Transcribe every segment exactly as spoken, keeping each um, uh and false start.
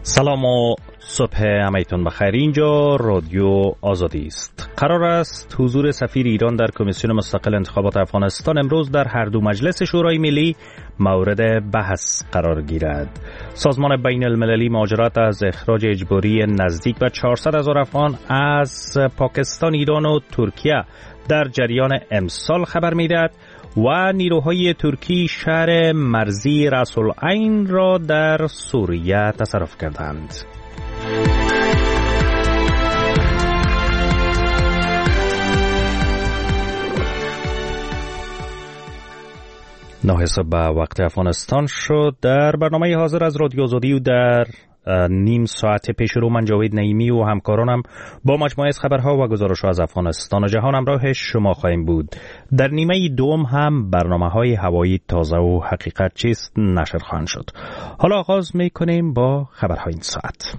سلام و صبح همایتون بخیر. اینجا رادیو آزادی است. قرار است حضور سفیر ایران در کمیسیون مستقل انتخابات افغانستان امروز در هر دو مجلس شورای ملی مورد بحث قرار گیرد. سازمان بین المللی مهاجرت از اخراج اجباری نزدیک به چهارصد هزار افغان از پاکستان، ایران و ترکیه در جریان امسال خبر می‌دهد و نیروهای ترکی شهر مرزی رأس العین را در سوریه تصرف کردند. نه صبح به وقت افغانستان شد. در برنامه حاضر از رادیو آزادی و در نیم ساعت پیش رو من جاوید نعیمی و همکارانم با مجموعه از خبرها و گزارش‌ها از افغانستان و جهان همراه شما خواهیم بود. در نیمه دوم هم برنامه‌های هوایی تازه و حقیقت چیست نشر خواهند شد. حالا آغاز می‌کنیم با خبرهای این ساعت.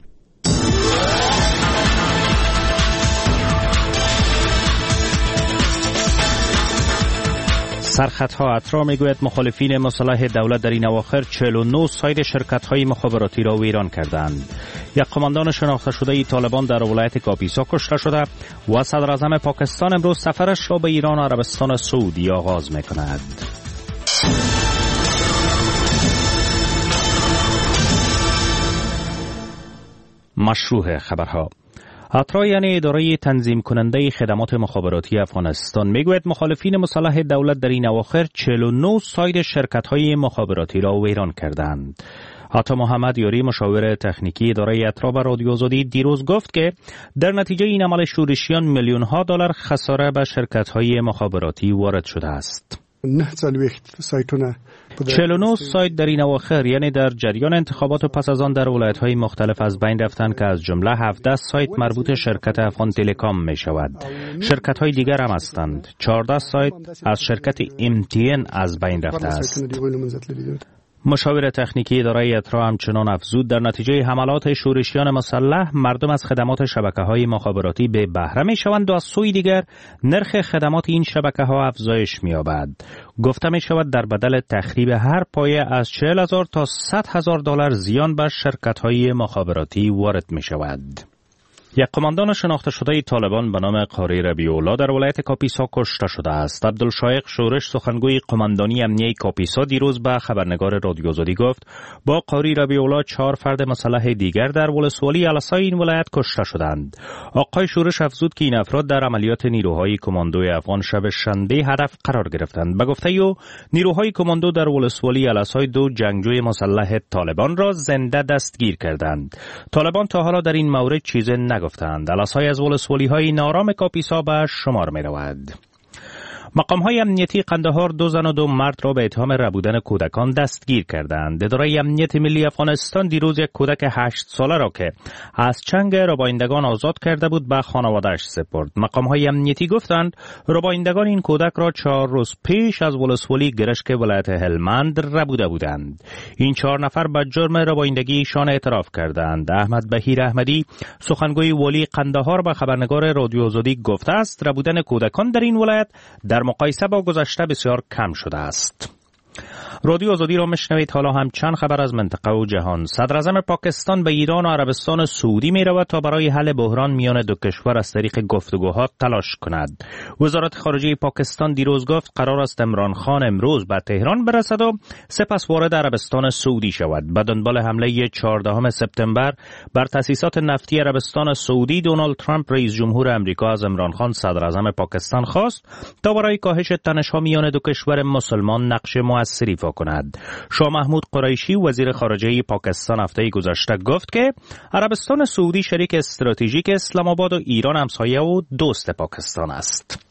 سرخطها اترا میگوید مخالفین مسلح دولت در این اواخر چهل و نه سایت شرکت‌های مخابراتی را ویران کردند. یک قماندان شناخته شده طالبان در ولایت کاپیسا کشته شده و صدر اعظم پاکستان امروز سفرش را به ایران و عربستان سعودی آغاز می‌کند. مشروع خبرها. اترا یعنی اداره تنظیم کننده خدمات مخابراتی افغانستان میگوید مخالفین مسلح دولت در این اواخر چهل و نه سایت شرکت‌های مخابراتی را ویران کردند. عطا محمد یاری مشاور تکنیکی اداره اترا به رادیو آزادی دیروز گفت که در نتیجه این عمل شورشیان میلیون ها دلار خساره به شرکت‌های مخابراتی وارد شده است. چهل و نه سایت در این اواخر یعنی در جریان انتخابات و پس از آن در ولایت‌های مختلف از بین رفتند که از جمله هفده سایت مربوط شرکت افغان تلکام می شود. شرکت‌های دیگر هم هستند. چهارده سایت از شرکت ام تی ان از بین رفته است. مشاور تکنیکی اداره اترا همچنان افزود در نتیجه حملات شورشیان مسلح مردم از خدمات شبکه‌های مخابراتی به بهره می‌شوند و از سوی دیگر نرخ خدمات این شبکه‌ها افزایش می‌یابد. گفته می‌شود در بدل تخریب هر پایه از چهل هزار تا صد هزار دلار زیان بر شرکت‌های مخابراتی وارد می‌شود. یک قماندان شناخته شده طالبان به نام قاری ربیع الله در ولایت کاپیسا کشته شده است. عبدالشایق شورش سخنگوی قماندانی امنیه کاپیسا دیروز به خبرنگار رادیو آزادی گفت با قاری ربیع الله چهار فرد مسلح دیگر در ولسوالی الاسای این ولایت کشته شدند. آقای شورش افزود که این افراد در عملیات نیروهای کماندوی افغان شب شنبه هدف قرار گرفتند. به گفته او نیروهای کماندو در ولسوالی الاسای دو جنگجوی مسلح طالبان را زنده دستگیر کردند. طالبان تا حالا در این مورد چیزی نگفتند. الاسای از ولسوالی‌های نارام کاپیسا به شمار می‌رود. مقام‌های امنیتی قندهار دو زن و دو مرد را به اتهام ربودن کودکان دستگیر کردند. اداره امنیت ملی افغانستان دیروز یک کودک هشت ساله را که از چنگ ربایندگان آزاد کرده بود به خانواده‌اش سپرد. مقام‌های امنیتی گفتند ربایندگان این کودک را چهار روز پیش از ولسوالی گرشک ولایت هلمند ربوده بودند. این چهار نفر به جرم ربایندگیشان اعتراف کردند. احمد بهیر احمدی سخنگوی والی قندهار به خبرنگار رادیو آزادی گفته است ربودن کودکان در این ولایت در مقایسه با گذشته بسیار کم شده است. رادیو آزادی را میشنوید. حالا هم چند خبر از منطقه و جهان. صدر اعظم پاکستان به ایران و عربستان سعودی می رود تا برای حل بحران میان دو کشور از طریق گفتگوها تلاش کند. وزارت خارجه پاکستان دیروز گفت قرار است عمران خان امروز به تهران برسد و سپس وارد عربستان سعودی شود. به دنبال حمله چهاردهم سپتامبر بر تأسیسات نفتی عربستان سعودی، دونالد ترامپ رئیس جمهور امریکا از عمران خان صدر اعظم پاکستان خواست تا برای کاهش تنش‌ها میان دو کشور مسلمان نقش موثری ایفا کند. شاه محمود قریشی وزیر خارجه پاکستان هفته گذشته گفت که عربستان سعودی شریک استراتژیک اسلام آباد و ایران همسایه و دوست پاکستان است.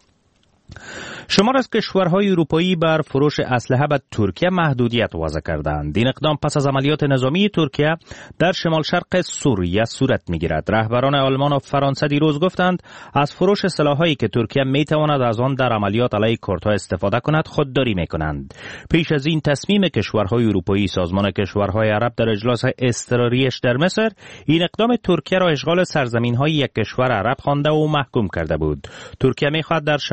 شمار از کشورهای اروپایی بر فروش اسلحه به ترکیه محدودیت وضع کردند. این اقدام پس از عملیات نظامی ترکیه در شمال شرق سوریه صورت می‌گیرد. رهبران آلمان و فرانسه دیروز گفتند از فروش سلاح‌هایی که ترکیه می‌تواند از آن در عملیات علیه کردها استفاده کند خودداری می‌کنند. پیش از این تصمیم کشورهای اروپایی سازمان کشورهای عرب در اجلاس اضطراریش در مصر این اقدام ترکیه را اشغال سرزمین‌های یک کشور عرب خوانده و محکوم کرده بود. ترکیه می‌خواهد در شمال شرق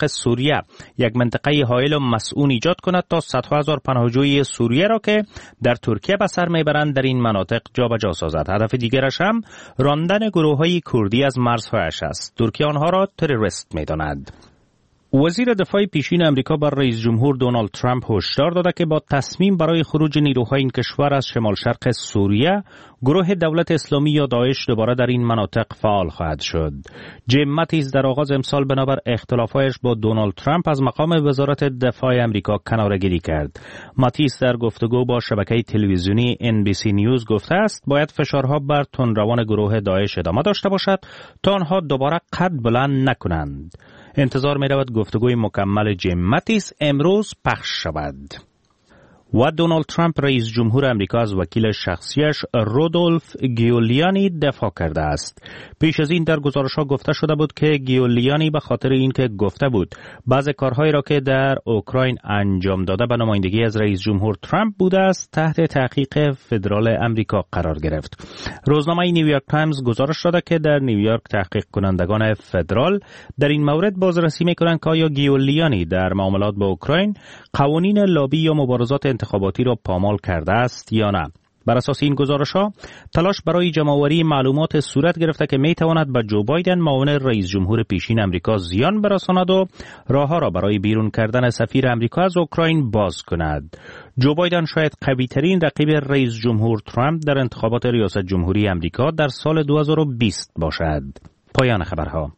شرق سوریه یک منطقه حائل و مسئول ایجاد کند تا صدها هزار پناهجوی سوریه را که در ترکیه به سر میبرند در این مناطق جابجا سازد. هدف دیگرش هم راندن گروه‌های کردی از مرزهایش است. ترکیه آنها را تروریست می‌داند. وزیر دفاع پیشین امریکا بر رئیس جمهور دونالد ترامپ هشدار داده که با تصمیم برای خروج نیروهای این کشور از شمال شرق سوریه، گروه دولت اسلامی یا داعش دوباره در این مناطق فعال خواهد شد. جیم ماتیس در آغاز امسال بنابر اختلافایش با دونالد ترامپ از مقام وزارت دفاع امریکا کناره‌گیری کرد. ماتیس در گفتگو با شبکه تلویزیونی ان بی سی نیوز گفته است باید فشارها بر تندروان گروه داعش ادامه داشته باشد تا آنها دوباره قد بلند نکنند. انتظار می رود گفتگوی مکمل جیم ماتیس امروز پخش شود. و دونالد ترامپ رئیس جمهور امریکا از وکیل شخصیش رودولف گیولیانی دفاع کرده است. پیش از این در گزارش‌ها گفته شده بود که گیولیانی به خاطر اینکه گفته بود بعضی کارهایی را که در اوکراین انجام داده به نمایندگی از رئیس جمهور ترامپ بوده است تحت تحقیق فدرال امریکا قرار گرفت. روزنامه نیویورک تایمز گزارش داده که در نیویورک تحقیق کنندگان فدرال در این مورد بازرسی می‌کنند که آیا گیولیانی در معاملات با اوکراین قوانین لابی یا مبارزات انتخاباتی را پامال کرده است یا نه. بر اساس این گزارش‌ها تلاش برای جمع‌آوری معلومات صورت گرفته که می‌تواند به جو بایدن معاون رئیس جمهور پیشین امریکا زیان برساند و راه‌ها را برای بیرون کردن سفیر امریکا از اوکراین باز کند. جو بایدن شاید قوی‌ترین رقیب رئیس جمهور ترامپ در انتخابات ریاست جمهوری امریکا در سال دو هزار و بیست باشد. پایان خبرها.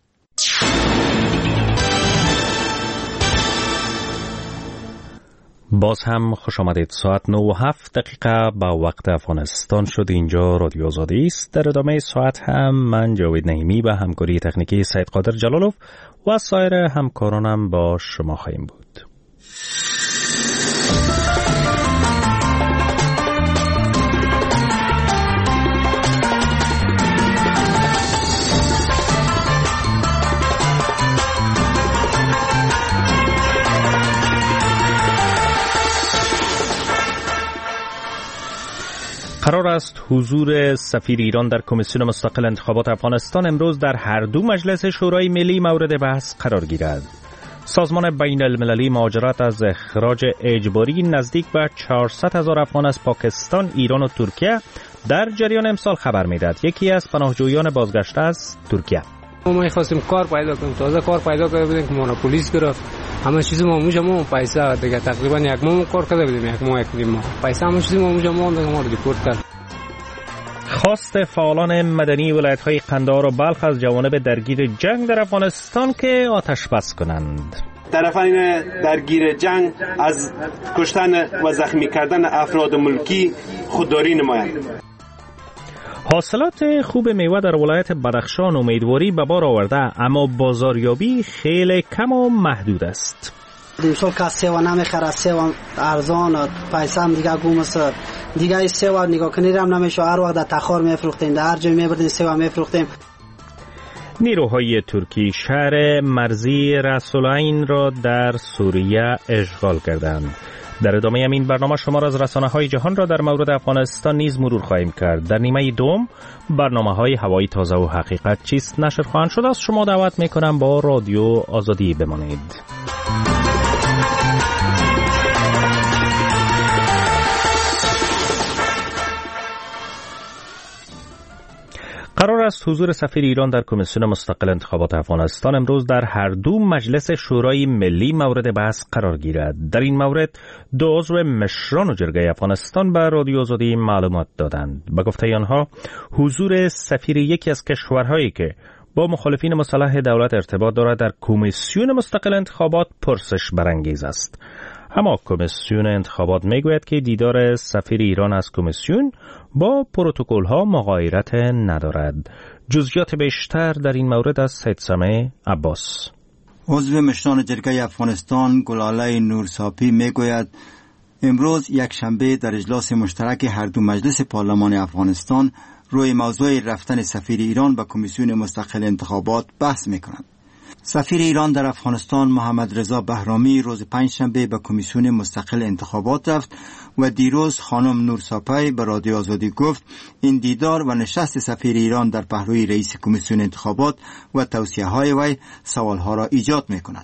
باز هم خوش آمدید. ساعت نه و هفت دقیقه با وقت افغانستان شد. اینجا رادیو آزادی است. در ادامه ساعت هم من جاوید نعیمی به همکاری تکنیکی سید قادر جلالوف و سایر همکارانم با شما خواهیم بود. قرار است حضور سفیر ایران در کمیسیون مستقل انتخابات افغانستان امروز در هر دو مجلس شورای ملی مورد بحث قرار گیرد. سازمان بین المللی مهاجرت از اخراج اجباری نزدیک به چهارصد هزار افغان از پاکستان، ایران و ترکیه در جریان امسال خبر می‌دهد. یکی از پناهجویان بازگشته از ترکیه: ما می‌خواستیم کار پیدا کنیم، تازه کار پیدا کرده بودیم که ما پلیس گرفت، همه چیز ما موجه ما پیسه دیگه تقریبا یک ماه کار کرده بودیم، یک ماه یک نیم پیسه همه چیز ما موجه ما دیگه ما رو دیپورت کرد. خواست فعالان مدنی ولایت‌های قندهار و بلخ از جوانب درگیر جنگ در افغانستان که آتش بس کنند. طرفین درگیر جنگ از کشتن و زخمی کردن افراد ملکی خودداری نمایند. حاصلات خوب میوه در ولایت بدخشان امیدواری به بار آورده، اما بازاریابی خیلی کم و محدود است. امسال که سیوا نمیخره، سیوا ارزان پیسه هم دیگه گم است، دیگه سیوا نگاه کنید هم نمیشه، هر وقت در تخار میفروختیم، در هر جای میبردیم سیوا میفروختیم. نیروهای ترکی شهر مرزی رسولین را در سوریه اشغال کردند. در ادامه این برنامه شما را از رسانه‌های جهان را در مورد افغانستان نیز مرور خواهیم کرد. در نیمه دوم برنامه‌های هوایی تازه و حقیقت چیست نشر خواهند شد. از شما دعوت می‌کنم با رادیو آزادی بمانید. قرار است حضور سفیر ایران در کمیسیون مستقل انتخابات افغانستان امروز در هر دو مجلس شورای ملی مورد بحث قرار گیرد. در این مورد دو عضو مشران و جرگه افغانستان به رادیو آزادی معلومات دادند. به گفته آنها حضور سفیر یکی از کشورهایی که با مخالفین مسلح دولت ارتباط دارد در کمیسیون مستقل انتخابات پرسش برانگیز است. اما کمیسیون انتخابات میگوید که دیدار سفیر ایران از کمیسیون با پروتکل ها مغایرت ندارد. جزئیات بیشتر در این مورد از سید سامع عباس. عضو مشران جرگه افغانستان گلاله نورساپی میگوید امروز یک شنبه در اجلاس مشترک هر دو مجلس پارلمان افغانستان روی موضوع رفتن سفیر ایران به کمیسیون مستقل انتخابات بحث میکنند. سفیر ایران در افغانستان محمد رضا بهرامی روز پنجشنبه به کمیسیون مستقل انتخابات رفت و دیروز خانم نورساپی به رادیو آزادی گفت این دیدار و نشست سفیر ایران در پهلوی رئیس کمیسیون انتخابات و توصیه‌های وی سوالها را ایجاد می‌کند.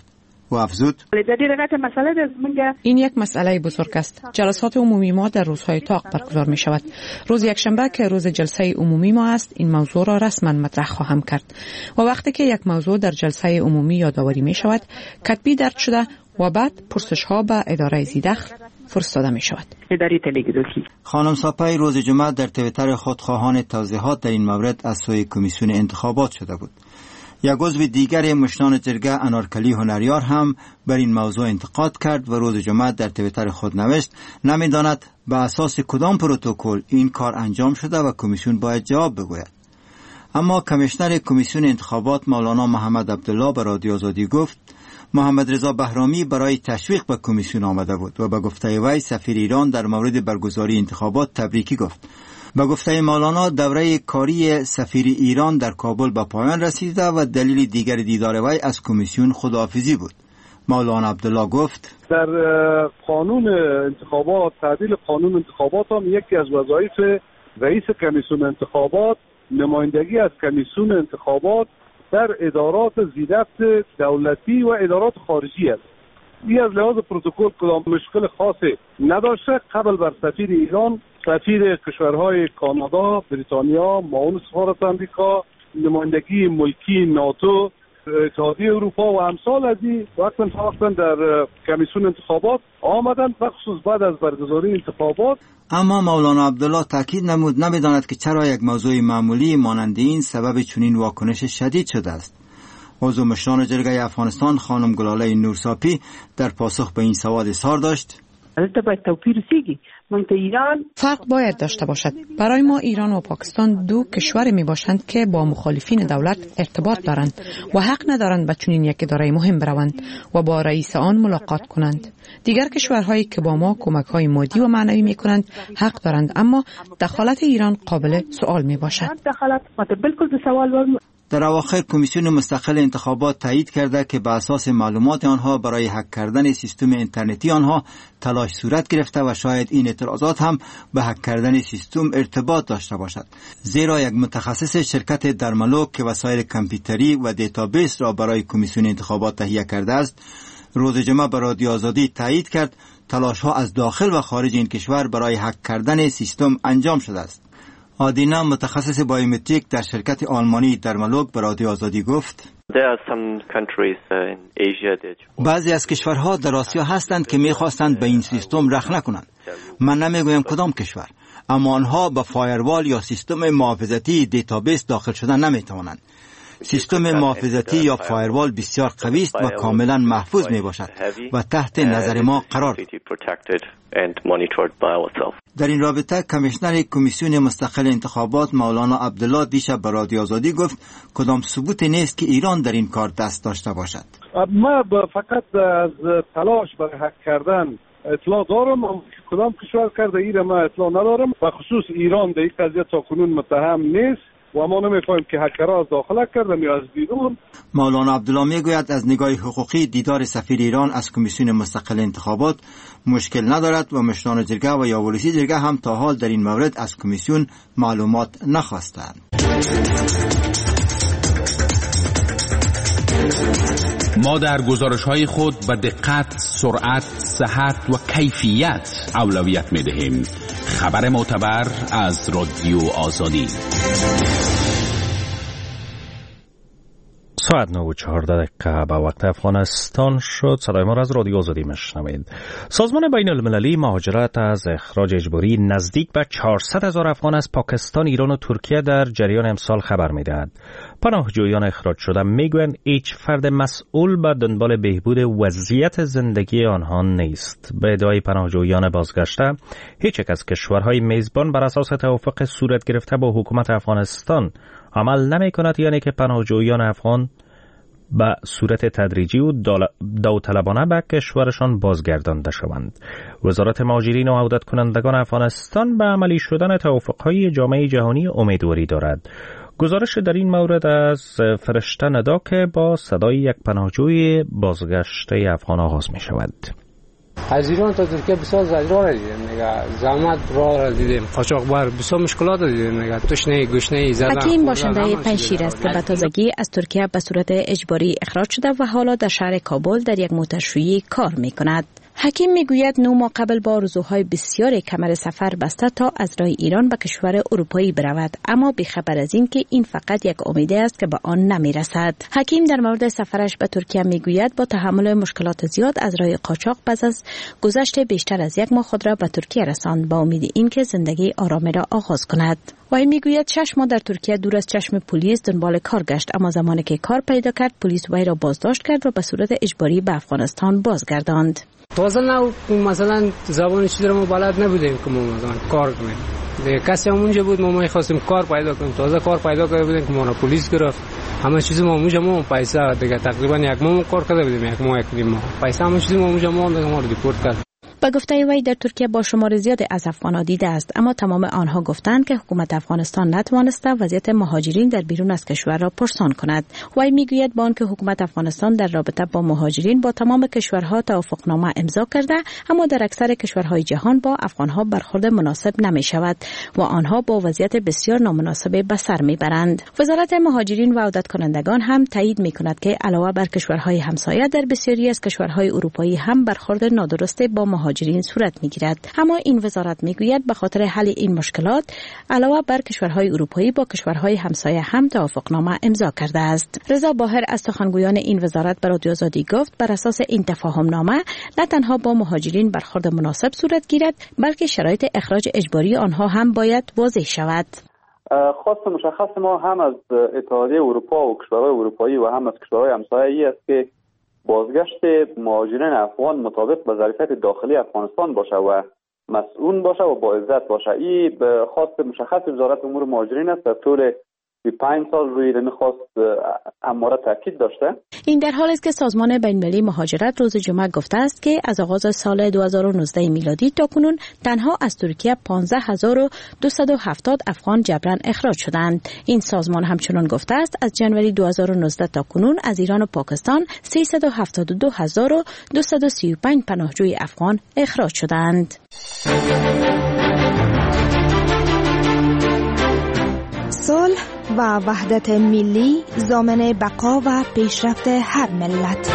و افزود این یک مسئله بزرگ است. جلسات عمومی ما در روزهای طاق برگزار می شود. روز یکشنبه که روز جلسه عمومی ما است، این موضوع را رسما مطرح خواهم کرد و وقتی که یک موضوع در جلسه عمومی یادآوری می شود کتبی درج شده و بعد پرسش ها به اداره زیدخل فرستاده می شود. خانم ساپی روز جمعه در توییتر خود خواهان توضیحات در این مورد از سوی کمیسیون انتخابات شده بود. یک عضو دیگر مشنان جرگه انارکلی هنریار هم بر این موضوع انتقاد کرد و روز جمعه در توییتر خود نوشت نمیداند به اساس کدام پروتکل این کار انجام شده و کمیسیون باید جواب بگوید. اما کمیشنر کمیسیون انتخابات مولانا محمد عبدالله به رادیو آزادی گفت محمد رضا بهرامی برای تشویق به کمیسیون آمده بود و به گفته وی سفیر ایران در مورد برگزاری انتخابات تبریکی گفت. به گفته مولانا دوره کاری سفیر ایران در کابل به پایان رسیده و دلیل دیگر دیدار وی از کمیسیون خداحافظی بود. مولانا عبدالله گفت در قانون انتخابات تعدیل قانون انتخابات هم یکی از وظایف رئیس کمیسیون انتخابات نمایندگی از کمیسیون انتخابات در ادارات زیرفت دولتی و ادارات خارجی است. این از لحاظ پروتکل کدام مشکل خاصی نداشته. قبل بر سفیر ایران سفیر کشورهای کانادا، بریتانیا، معاون سفارت آمریکا، نمایندگی ملکی ناتو، اتحادیه اروپا و امثال از این وقتا وقتا در کمیسیون انتخابات آمدند و خصوص بعد از برگزاری انتخابات. اما مولانا عبدالله تاکید نمود نمیداند که چرا یک موضوع معمولی مانند این سبب چنین واکنش شدید شده است. عضو مشران جرگه افغانستان خانم گلاله نورساپی در پاسخ به این سوال اظهار داشت فرق باید داشته باشد. برای ما ایران و پاکستان دو کشور می باشند که با مخالفین دولت ارتباط دارند و حق ندارند به چنین یک اداره مهم بروند و با رئیس آن ملاقات کنند. دیگر کشورهایی که با ما کمک های مادی و معنوی می کنند حق دارند، اما دخالت ایران قابل سوال می باشد. در اواخر کمیسیون مستقل انتخابات تایید کرده که به اساس معلومات آنها برای هک کردن سیستم اینترنتی آنها تلاش صورت گرفته و شاید این اعتراضات هم به هک کردن سیستم ارتباط داشته باشد، زیرا یک متخصص شرکت درملوک که وسایل کامپیوتری و دیتابیس را برای کمیسیون انتخابات تهیه کرده است روز جمعه به رادیو آزادی تایید کرد تلاش ها از داخل و خارج این کشور برای هک کردن سیستم انجام شده است. آدینا متخصص بایومتریک در شرکت آلمانی درملوک به رادیو آزادی گفت بعضی از کشورها در آسیا هستند که می‌خواستند به این سیستم رخ نکنند. من نمیگویم کدام کشور، اما آنها با فایروال یا سیستم محافظتی دیتابیس داخل شدن نمی‌توانند. سیستم محافظتی یا فایروال بسیار قوی است و کاملا محفوظ می باشد و تحت نظر ما قرار دارد. در این رابطه کمیشنر کمیسیون مستقل انتخابات مولانا عبدالله دیشب به رادیو آزادی گفت کدام ثبوت نیست که ایران در این کار دست داشته باشد. ما فقط از تلاش برای هک کردن اطلاع دارم، کدام کشور کرده ایره ما اطلاع ندارم و خصوص ایران در این قضیه تا کنون متهم نیست و ما نمی‌فهمیم که هکرها از داخل کردن یا از بیرون. مولانا عبدالله میگوید از نگاه حقوقی دیدار سفیر ایران از کمیسیون مستقل انتخابات مشکل ندارد و مشران جرگه و یا ولسی جرگه هم تا حال در این مورد از کمیسیون معلومات نخواستند. ما در گزارش‌های خود به دقت، سرعت، صحت و کیفیت اولویت می‌دهیم. خبر معتبر از رادیو آزادی. ساعت نه و چهارده دقیقه به وقت افغانستان شد. صدای ما را از رادیو آزادی میشنوید. سازمان بین المللی مهاجرت از اخراج اجباری نزدیک به چهارصد هزار افغان از پاکستان، ایران و ترکیه در جریان امسال خبر میدهد. پناهجویان اخراج شده میگویند هیچ فرد مسئول به دنبال بهبود وضعیت زندگی آنها نیست. به ادعای پناهجویان بازگشته، هیچ یک از کشورهای میزبان بر اساس توافق صورت گرفته با حکومت افغانستان عمل نمی کند، یعنی که پناهجویان افغان به صورت تدریجی و داوطلبانه به کشورشان بازگردانده شوند. وزارت مهاجرین و عودت کنندگان افغانستان به عملی شدن توافقهای جامعه جهانی امیدواری دارد. گزارش در این مورد از فرشته ندا که با صدای یک پناهجوی بازگشته افغان آغاز می شود. از ایران تا ترکیه بسیار زجرها را دیدیم دیگه، زحمت راه را دیدیم، قاچاقبر بسیار مشکلات را دیدیم دیگه، تشنه گشنه زدن. حکیم باشنده پنجشیر است که به تازگی از ترکیه به صورت اجباری اخراج شده و حالا در شهر کابل در یک موترشویی کار می‌کند. حکیم میگوید نه ماه قبل با آرزوهای بسیار کمر سفر بسته تا از راه ایران به کشور اروپایی برود، اما بی‌خبر از این که این فقط یک امید است که به آن نمیرسد. حکیم در مورد سفرش به ترکیه میگوید با تحمل مشکلات زیاد از راه قاچاق پس از گذشت بیشتر از یک ماه خود را به ترکیه رساند با امید اینکه زندگی آرامی را آغاز کند. وی میگوید شش ماه در ترکیه دور از چشم پلیس دنبال کار گشت، اما زمانی که کار پیدا کرد پلیس وی را بازداشت کرد و به صورت اجباری به افغانستان بازگرداند. تازه نه مثلا زبان چیزی رو ما بلد نبودیم که ما مثلا کار کنیم دیگه، کسی هم اونجا بود ما می‌خواستیم کار پیدا کنیم، تازه کار پیدا کرده بودیم که ما را پلیس گرفت، همه چیز ما اونجا ما پیسه دیگه تقریبا یک ماه کار کرده بودیم، یک ماه یک نیم ماه پیسه همه چیز ما اونجا ما دیگه ما رو دیپورت کرد. به گفته وی در ترکیه با شمار زیادی از افغان‌ها دیده است، اما تمام آنها گفتند که حکومت افغانستان نتوانسته وضعیت مهاجرین در بیرون از کشور را پرسان کند. وی میگوید با آنکه حکومت افغانستان در رابطه با مهاجرین با تمام کشورها توافقنامه امضا کرده، اما در اکثر کشورهای جهان با افغان‌ها برخورد مناسب نمی‌شود و آنها با وضعیت بسیار نامناسب به سر می‌برند. وزارت مهاجرین و عودت کنندگان هم تایید می‌کند که علاوه بر کشورهای همسایه در بسیاری از کشورهای اروپایی هم برخورد نادرست با مهاجرین صورت میگیرد، اما این وزارت میگوید به خاطر حل این مشکلات علاوه بر کشورهای اروپایی با کشورهای همسایه هم توافقنامه امضا کرده است. رضا باهر از سخنگویان این وزارت به رادیو آزادی گفت بر اساس این تفاهمنامه نه تنها با مهاجرین برخورد مناسب صورت گیرد، بلکه شرایط اخراج اجباری آنها هم باید واضح شود. خواست مشخص ما هم از اتحادیه اروپا و کشورهای اروپایی و هم از کشورهای همسایه است که بازگشت مهاجرین افغان مطابق با ظرفیت داخلی افغانستان باشه و مسئول باشه و با عزت باشه. این خواست مشخص وزارت امور مهاجرین است، در طول پنج سال روی این خواست اماره تاکید داشته. این در حالی است که سازمان بین‌المللی مهاجرت روز جمعه گفته است که از آغاز سال دو هزار و نوزده میلادی تا کنون تنها از ترکیه پانزده هزار و دویست و هفتاد افغان جبران اخراج شدند. این سازمان همچنان گفته است از جنوری دو هزار و نوزده تا کنون از ایران و پاکستان سیصد و هفتاد و دو هزار و دویست و سی و پنج پناهجوی افغان اخراج شدند. صلح و وحدت ملی ضامن بقا و پیشرفت هر ملت.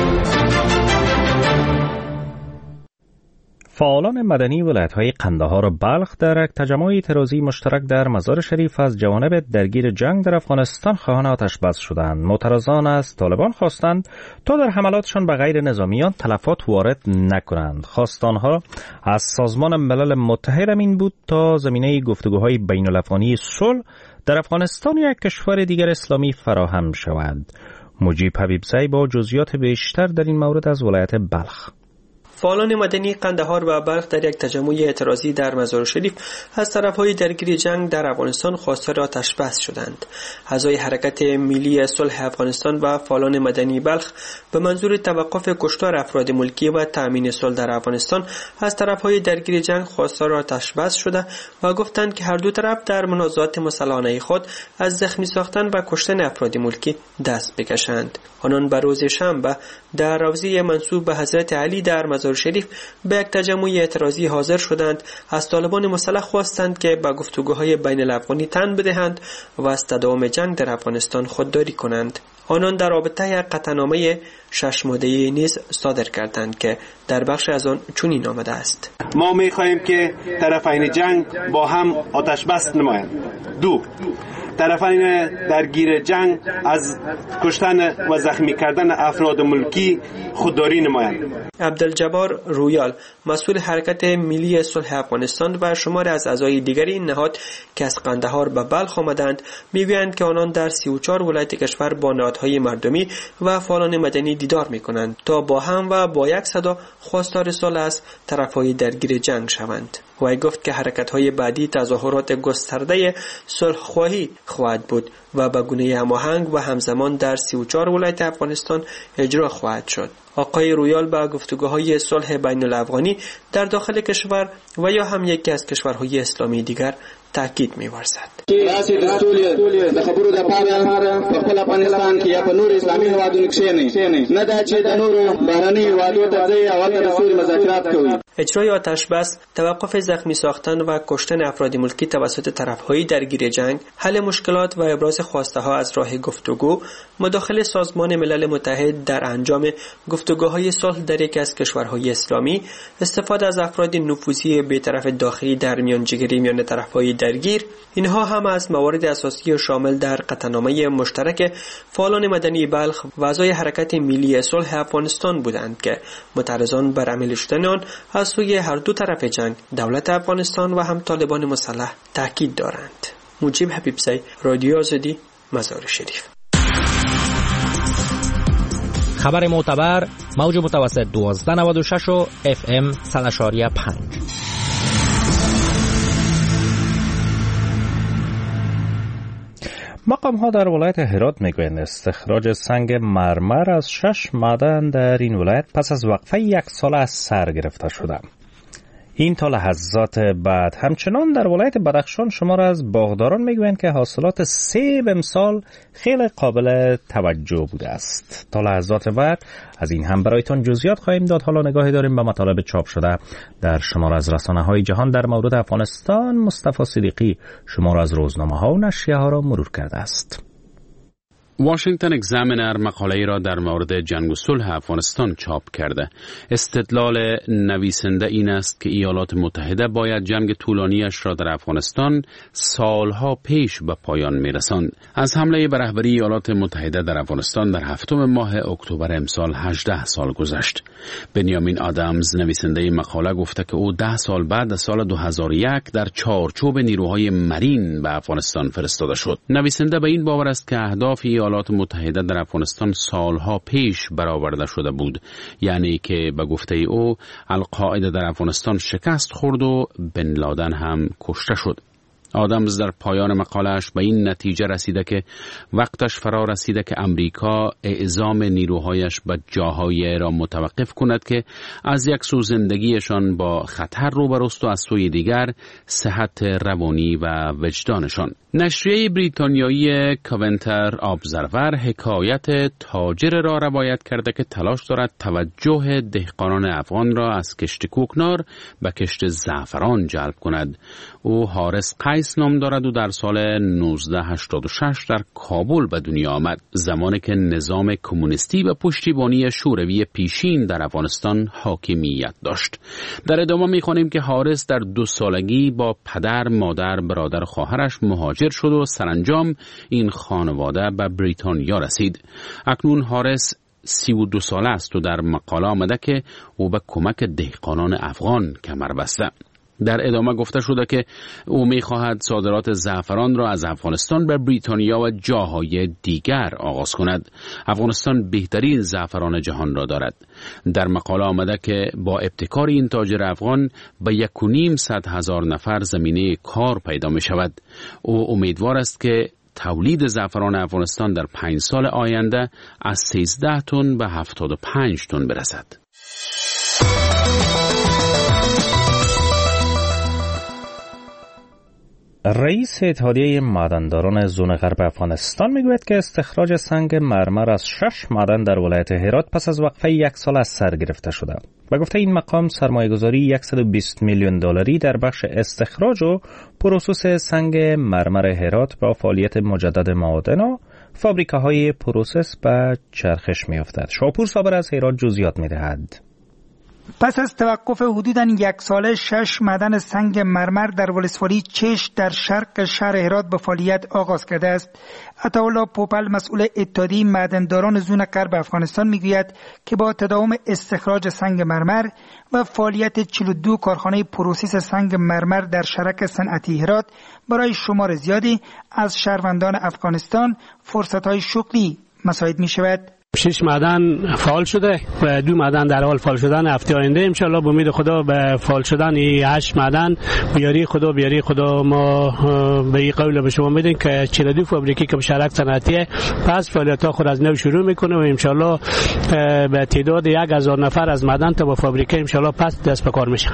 فعالان مدنی ولایت‌های قندهار و بلخ در یک تجمع اعتراضی مشترک در مزار شریف از جوانب درگیر جنگ در افغانستان خواهان آتش بس شدند. معترضان از طالبان خواستند تا در حملاتشان به غیر نظامیان تلفات وارد نکنند. خواست آنها از سازمان ملل متحد این بود تا زمینه گفتگوهای بین الافغانی صلح در افغانستان یک کشور دیگر اسلامی فراهم شود. مجیب حبیبزی با جزئیات بیشتر در این مورد از ولایت بلخ. فعالان مدنی قندهار و بلخ در یک تجمع اعتراضی در مزار شریف از طرفهای درگیر جنگ در افغانستان خواستار آتش بس شدند. اعضای حرکت ملی صلح افغانستان و فعالان مدنی بلخ به منظور توقف کشتار افراد ملکی و تأمین صلح در افغانستان از طرفهای درگیر جنگ خواستار آتش بس شده و گفتند که هر دو طرف در منازعات مسلحانه خود از زخمی ساختن و کشتن افراد ملکی دست بکشند. آنان به روز شنبه در روضه منسوب به حضرت علی در مزار شریف به یک تجمع اعتراضی حاضر شدند. از طالبان مسلح خواستند که به گفتگوهای بین الافغانی تن بدهند و از تداوم جنگ در افغانستان خودداری کنند. آنان در رابطه یک قطعنامه شش ماده‌ای نیز صادر کردند که در بخش از آن چنین آمده است: ما می‌خواهیم که طرفین جنگ با هم آتش بس نمایند. دو طرفین درگیر جنگ از کشتن و زخمی کردن افراد ملکی خودداری نمایند. عبدالجبار رویال، مسئول حرکت ملی صلح افغانستان و شمار از اعضای دیگر این نهاد که از قندهار به بلخ آمدند، میگویند که آنان در سی و چهار ولایت کشور با نهادهای مردمی و فعالان مدنی دیدار میکنند تا با هم و با یک صدا خواستار صلح از طرفهای درگیر جنگ شوند. وی گفت که حرکت‌های بعدی تظاهرات گسترده صلح‌خواهی خواهد بود و به گونه هماهنگ و همزمان در سی و چهار ولایت افغانستان اجرا خواهد شد. آقای رویال به گفتگوهای صلح بین الافغانی در داخل کشور و یا هم یکی از کشورهای اسلامی دیگر تاکید می‌ورزد. راسي د ټولې د خبرو د پاره په خپل افغانستان کې یا په نور اسلامي هیوادونو کې نه دا چې د نورو بهرني هیوادونو ته ځي او د رسول مذاکرات کوي. اجرای آتش بس، توقف زخمی ساختن و کشتن افراد ملکی توسط طرف‌های درگیر جنگ، حل مشکلات و ابراز خواسته‌ها از راه گفتگو، مداخله سازمان ملل متحد در انجام گفتگوهای صلح در یکی از کشورهای اسلامی، استفاده از افراد نفوذی بی‌طرف داخلی در میانجیگری میان طرف‌های درگیر، اینها هم از موارد اساسی و شامل در قطعنامه مشترک فعالان مدنی بلخ و اعضای حرکت ملی صلح افغانستان بودند که معترضان بر عمل شدن آن از سوی هر دو طرف جنگ، دولت افغانستان و هم طالبان مسلح تاکید دارند. مجیب حبیبزی، رادیو آزادی، مزار شریف. خبر معتبر، موج متوسط دوازده نود و شش و اف ام صد و پنج. مقام ها در ولایت هرات میگویند استخراج سنگ مرمر از شش معدن در این ولایت پس از وقفه یک سال از سر گرفته شده. این تا لحظات بعد همچنان در ولایت بدخشان شمار از باغداران میگویند که حاصلات سیب امسال خیلی قابل توجه بوده است. تا لحظات بعد از این هم برایتان جزئیات خواهیم داد. حالا نگاهی داریم به مطالب چاپ شده در شمار از رسانه‌های جهان در مورد افغانستان. مصطفی صدیقی شمار از روزنامه‌ها و نشریه‌ها را مرور کرده است. واشنگتن اگزامینر مقاله‌ای را در مورد جنگ و صلح افغانستان چاپ کرده. استدلال نویسنده این است که ایالات متحده باید جنگ طولانیش را در افغانستان سالها پیش به پایان می‌رساند. از حمله به رهبری ایالات متحده در افغانستان در هفتم ماه اکتبر امسال هجده سال گذشت. بنیامین آدامز نویسنده مقاله گفته که او ده سال بعد از سال دو هزار و یک در چارچوب نیروهای مرین به افغانستان فرستاده شد. نویسنده به این باور است که اهداف ایالات متحده در افغانستان سالها پیش برآورده شده بود، یعنی که به گفته او القاعده در افغانستان شکست خورد و بن لادن هم کشته شد. آدامز در پایان مقاله‌اش به این نتیجه رسیده که وقتش فرا رسیده که امریکا اعزام نیروهایش به جاهای را متوقف کند که از یک سو زندگیشان با خطر روبروست و از سوی دیگر صحت روانی و وجدانشان. نشریه بریتانیایی کاونتر ابزرور حکایت تاجر را روایت کرده که تلاش دارد توجه دهقانان افغان را از کشت کوکنار به کشت زعفران جلب کند. او حارس قیس نام دارد و در سال نوزده هشتاد و شش در کابل به دنیا آمد، زمانی که نظام کمونیستی به پشتیبانی شوروی پیشین در افغانستان حاکمیت داشت. در ادامه می‌خوانیم که حارس در دو سالگی با پدر، مادر، برادر و خواهرش مهاجر شد و سرانجام این خانواده به بریتانیا رسید. اکنون حارس سی و دو ساله است و در مقاله آمده که او به کمک دهقانان افغان کمر بسته. در ادامه گفته شده که او می‌خواهد صادرات زعفران را از افغانستان به بریتانیا و جاهای دیگر آغاز کند. افغانستان بهترین زعفران جهان را دارد. در مقاله آمده که با ابتکار این تاجر افغان به یک و نیم صد هزار نفر زمینه کار پیدا می شود. او امیدوار است که تولید زعفران افغانستان در پنج سال آینده از سیزده تن به هفتاد و پنج تن برسد. رئیس اتحادیه معدنداران زون غرب افغانستان میگوید که استخراج سنگ مرمر از شش معدن در ولایت هرات پس از وقفه یک سال از سر گرفته شده. به گفته این مقام سرمایه‌گذاری صد و بیست میلیون دلاری در بخش استخراج و پروسس سنگ مرمر هرات با فعالیت مجدد معادن و فابریکه‌های پروسس به چرخش می‌افتد. شاپور صابر از هرات جزئیات می‌دهد. پس از توقف حدوداً یک ساله شش معدن سنگ مرمر در ولسوالی چش در شرق شهر هرات به فعالیت آغاز کرده است. عطاالله پوپل مسئول اتحادیه معدنداران زون غرب افغانستان میگوید که با تداوم استخراج سنگ مرمر و فعالیت چهل و دو کارخانه پروسس سنگ مرمر در شرق صنعتی هرات برای شمار زیادی از شهروندان افغانستان فرصت‌های شغلی مساعد می شود. شش معدن فعال شده و دو معدن در حال فعال شدن. هفته آینده ان شاء الله به امید خدا به فعال شدن این هشت معدن بیاری خدا بیاری خدا ما به این قول به شما میدیم که چهل و دو فابریکی که به شرق صنعتی پس فعالیت‌ها خود از نو شروع میکنه و ان شاء الله به تعداد یک هزار نفر از معدن تا به فابریکه ان شاء الله پس دست به کار میشن.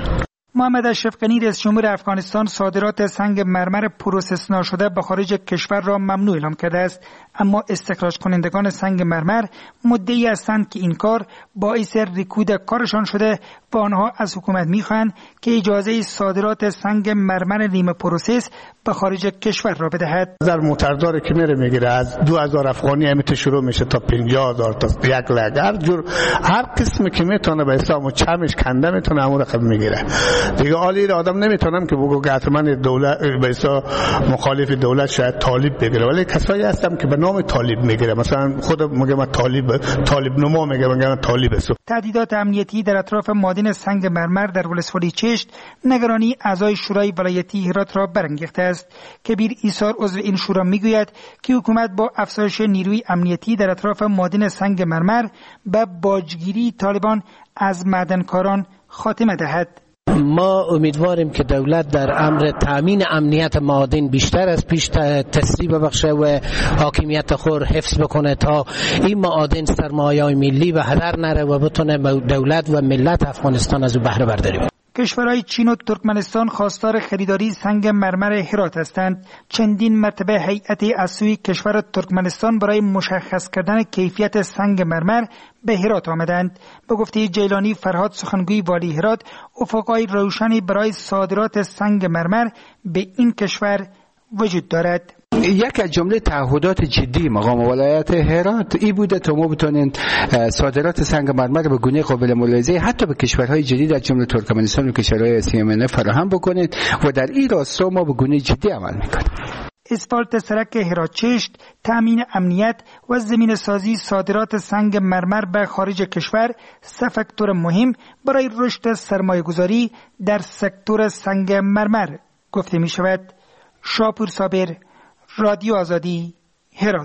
محمد اشرف غنی رئیس جمهور افغانستان صادرات سنگ مرمر پروسس نشده به خارج کشور را ممنوع اعلام کرده است، اما استخراج کنندگان سنگ مرمر مدعی هستند که این کار باعث رکود کارشان شده و آنها از حکومت می‌خواهند که اجازه صادرات سنگ مرمر نیمه پروسس به خارج کشور را بدهد. در موترداری که میره میگیره از دو هزار افغانی همیت شروع میشه تا پنجاه هزار تا یک لک، هر جور هر قسمی که میتونه به حساب و چمش کنده میتونه همون رقم میگیره دیگه. عالی را آدم نمیتونم که بگو که حتما دولت به حساب مخالف دولت شاید طالب بگیره، ولی کسایی هستم که به نام طالب میگیره، مثلا خود میگه من طالب طالب نما میگه من طالب است. تهدیدات امنیتی در اطراف مادین سنگ مرمر در ولسوالی چشت نگرانی اعضای شورای ولایتی هرات را برانگیخته است. کبیر ایثار عضو این شورا میگوید که حکومت با افزایش نیروی امنیتی در اطراف مادین سنگ مرمر به باجگیری طالبان از معدنکاران خاتمه دهد. ما امیدواریم که دولت در امر تامین امنیت معادن بیشتر از پیش تسریع ببخشه و حاکمیت خود حفظ بکنه تا این معادن سرمایه‌ی ملی به هدر نره و بتونه دولت و ملت افغانستان از او بهره برداری. کشورهای چین و ترکمنستان خواستار خریداری سنگ مرمر هرات هستند. چندین مرتبه هیئت از سوی کشور ترکمنستان برای مشخص کردن کیفیت سنگ مرمر به هرات آمدند. به گفته جیلانی فرهاد سخنگوی والی هرات، افقای روشنی برای صادرات سنگ مرمر به این کشور وجود دارد. یک از جمله تعهدات جدی مقام ولایت هرات ای بوده تا ما بتونیم صادرات سنگ مرمر به گونه قابل ملاحظه حتی به کشورهای جدید از جمله ترکمنستان و کشورهای آسیای منطقه فراهم بکنیم و در این راستا ما به گونه جدی عمل میکنیم. اسفالت سرک هرات چشت، تامین امنیت و زمین سازی صادرات سنگ مرمر به خارج کشور سه فاکتور مهم برای رشد سرمایه گذاری در سکتور سنگ مرمر گفته می شود. شاپور صابر، رادیو آزادی، هرات.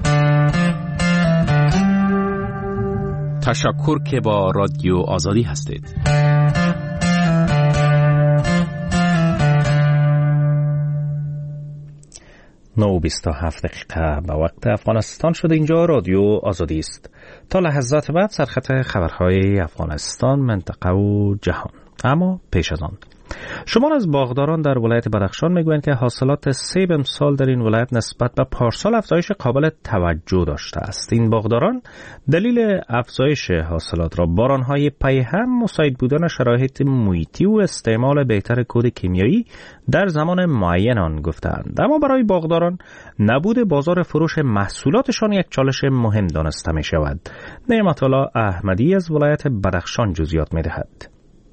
تشکر که با رادیو آزادی هستید. نه و بیست و هفت دقیقه به وقت افغانستان شده. اینجا رادیو آزادی است. تا لحظات بعد سرخط خبرهای افغانستان، منطقه و جهان. اما پیش از آن شمار از باغداران در ولایت بدخشان میگویند که حاصلات سیب امسال در این ولایت نسبت به پارسال افزایش قابل توجه داشته است. این باغداران دلیل افزایش حاصلات را بارانهای پیهم، مساعد بودن شرایط محیطی و استعمال بهتر کود کیمیایی در زمان معین آن گفتند. اما برای باغداران نبود بازار فروش محصولاتشان یک چالش مهم دانسته می شود. نعمت الله احمدی از ولایت بدخشان جزئیات می دهد.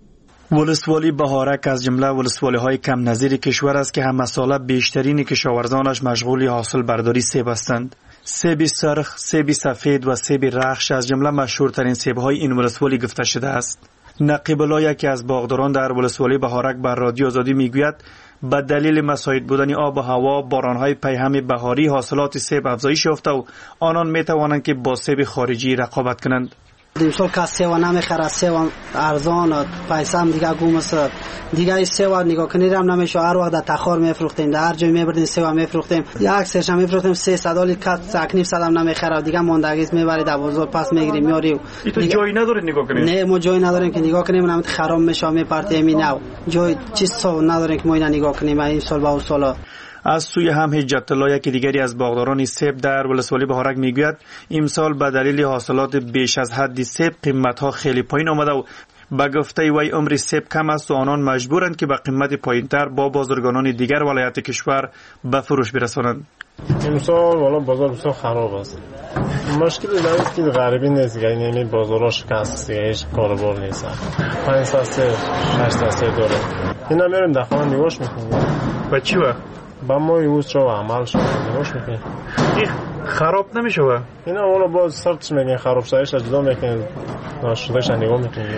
ولسوالی بهارک از جمله ولسوالی های کم نظیر کشور است که هم مساله بیشترین کشاورزانش مشغول حاصل برداری سیب هستند. سیب سرخ، سیب سفید و سیب رخش از جمله مشهورترین سیب های این ولسوالی گفته شده است. نقیب الله یکی از باغداران در ولسوالی بهارک بر رادیو آزادی میگوید به دلیل مساعد بودن آب و هوا، بارانهای پیهم بهاری حاصلات سیب افزایش یافته و آنان می توانند که با سیب خارجی رقابت کنند. امسال کس سیوا نمیخره، سیوا ارزان پیسه هم دیگه گم است. دیگه سیوا نگاه کنید هم نمیشه، هر وقت در تخار میفروختیم، در هر جای میبردیم سیوا میفروختیم، یک سرش هم میفروختیم سیصد والی کات تکنیف صدام نمیخره، دیگه موندگیز میبرید در بازار پس میگیریم میاریم. تو جایی ندارید نگاه کنید؟ نه ما جایی نداریم که نگاه کنیم، نمیت خراب میشه میپرتیم اینو. جای چیز سو نداریم که ما اینا نگاه کنیم این سال با اون سال. از سوی هم حجت الله که دیگری از باغداران سیب در ولسوالی بهارک میگوید امسال به دلیل حاصلات بیش از حد سیب قیمت‌ها خیلی پایین آمده و به گفته وی عمر سیب کم است و آنان مجبورند که به قیمت پایینتر با بازرگانان دیگر ولایت کشور به فروش برسانند. امسال والا بازار بسیار خراب است. مشکل در است که غریبی نیست، یعنی بازارها شکست، هیچ کاروبار نیست. پنج سه هشت سه داره. اینا میریم در خانه نگاش میکنیم. و چی و با ما یوز شو عمل شو نگاش میکنیم. این خراب نمیشه و اینا اونا باز سرچ میگن خراب شایش جدا میکنن، ناشدهش نگاه میکنیم.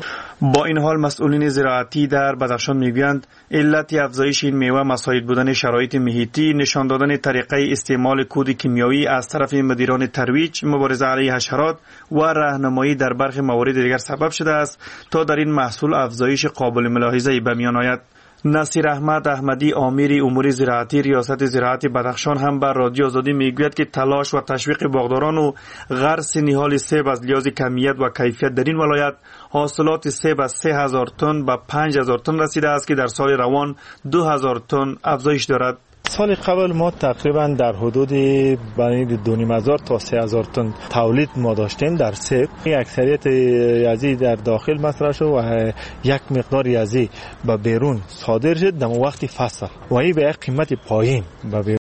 با این حال مسئولین زراعتی در بدخشان میگویند علت افزایش این میوه مساعد بودن شرایط محیطی، نشان دادن طریقه استعمال کود کیمیایی از طرف مدیران ترویج، مبارزه علیه حشرات و راهنمایی در برخی موارد دیگر سبب شده است تا در این محصول افزایش قابل ملاحظه‌ای به میان آید. نصیر احمد احمدی آمیر امور زراعتی ریاست زراعت بدخشان هم بر رادیو آزادی میگوید که تلاش و تشویق باغداران و غرس نهال سیب از لحاظ کمیت و کیفیت در این ولایت حاصلات سیب از سه هزار تن به پنج هزار تن رسیده است که در سال روان دو هزار تن افزایش دارد. سال قبل ما تقریبا در حدود بین دو نیم هزار تا سه هزار تن تولید ما داشتیم در سیب. اکثریت یزی در داخل مصرف شد و یک مقدار یزی به بیرون صادر شد در وقت فصل و این به قیمت پایین به